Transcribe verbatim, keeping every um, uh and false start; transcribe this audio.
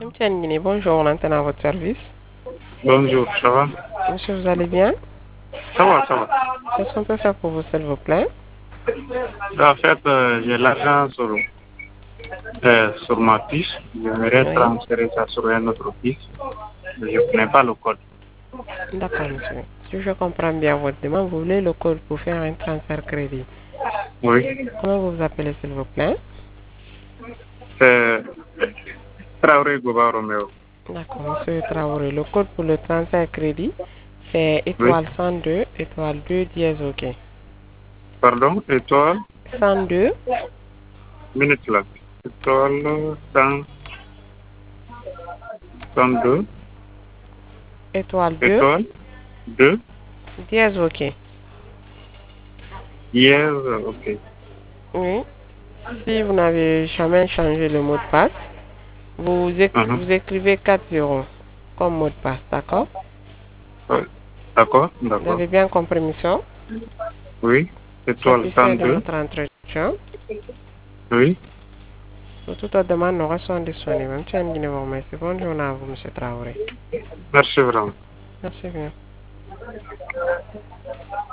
Monsieur Nguini, bonjour, on entend à votre service. Bonjour, ça va? Monsieur, vous allez bien? Ça va, ça va. Qu'est-ce qu'on peut faire pour vous, s'il vous plaît? En fait, euh, j'ai l'argent sur, euh, sur ma fiche. J'aimerais Oui. transférer ça sur un autre fiche. Mais je ne connais pas le code. D'accord, monsieur. Si je comprends bien votre demande, vous voulez le code pour faire un transfert crédit. Oui. Comment vous vous appelez, s'il vous plaît? C'est Traoré Goba Romeo. D'accord, monsieur Traoré. Le code pour le transfert crédit, c'est Oui. étoile cent deux, étoile deux dièse OK. Pardon, étoile, cent deux, minute là. Étoile cent deux, étoile deux, étoile deux, dièse OK. hier, ok. Oui. Si vous n'avez jamais changé le mot de passe, vous, éc- Uh -huh. vous écrivez quatre zéro comme mot de passe, d'accord? Ouais. D'accord, Vous d'accord. avez bien compris, monsieur? Oui, étoile Satisfait de deux. notre entretien. Oui. Pour toute autre demande, nous restons disponibles. Monsieur Nguini vous remercie. Bonne journée à vous, monsieur Traoré. Merci vraiment. Merci bien.